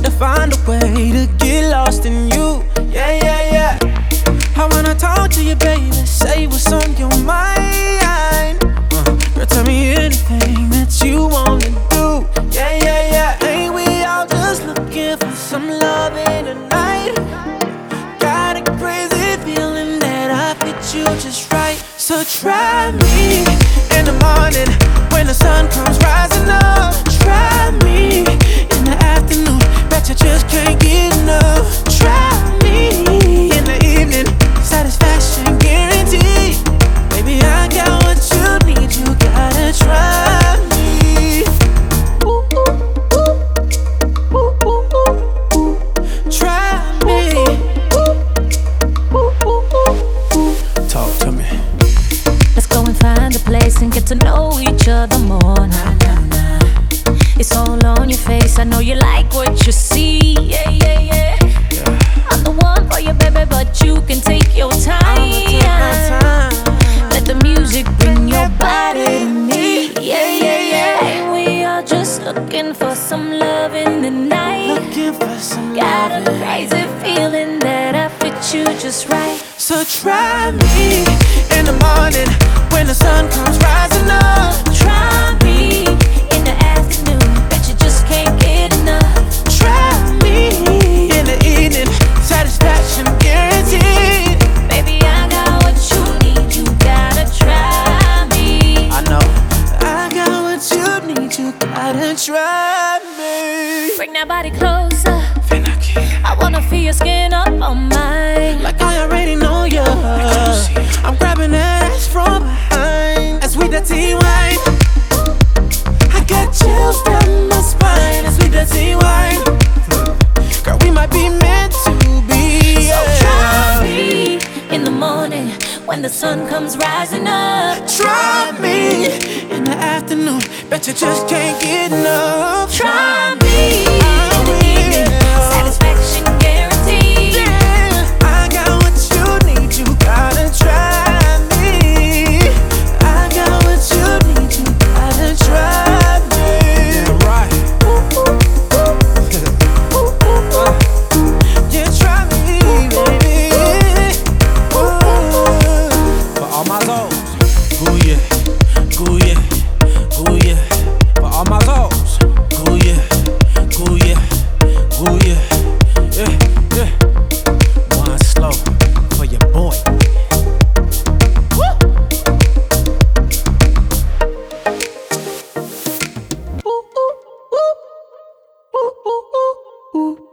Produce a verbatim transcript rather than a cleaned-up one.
to find a way to get lost in you. Yeah, yeah, yeah. I wanna talk to you, baby. Say what's on your mind. uh, Girl, tell me anything that you wanna do. Yeah, yeah, yeah. Ain't we all just looking for some loving tonight? Got a crazy feeling that I fit you just right. So try me in the morning when the sun comes rising up. Try me in the afternoon, bet you just can't get enough. Try me in the evening, satisfaction guaranteed. Baby, I got what you need, you gotta try me. Ooh, ooh, ooh. Ooh, ooh, ooh, ooh. Try me. Ooh, ooh, ooh, ooh. Talk to me. Let's go and find a place and get to know each other more. Nah, nah, nah. It's all on your face, I know you like what you see. Yeah, yeah, yeah, yeah. I'm the one for you, baby, but you can take your time. Take my time. Let the music bring your body to me. Yeah, yeah, yeah. Ain't we all just looking for some love in the night? Looking for some Got a loving. crazy feeling that I fit you just right. So try me in the morning when the sun comes rising up. Try me in the afternoon, bet you just can't get enough. Try me in the evening, satisfaction guaranteed. Baby, I got what you need, you gotta try me. I know I got what you need, you gotta try me. Bring that body closer, I wanna feel your skin up on mine. Like I already know you. I'm grabbing that ass from behind as we dirty wine. I got chills down my spine as we dirty wine. Girl, we might be meant to be. So Yeah. try me in the morning when the sun comes rising up. Try me in the afternoon, bet you just can't get enough. Try me I in the evening, will. satisfaction guaranteed. Yeah, I got what you need, you gotta try me. I got what you need, you gotta try me. Yeah, right. Ooh, ooh, ooh. Ooh, ooh, ooh. Yeah, try me, baby. Ooh. For all my zones, ooh yeah, ooh yeah, ooh yeah. For all my zones, ooh yeah, ooh yeah, ooh yeah, yeah, yeah. One slow for your boy. Woo! Ooh, ooh, ooh. Ooh, ooh, ooh, ooh.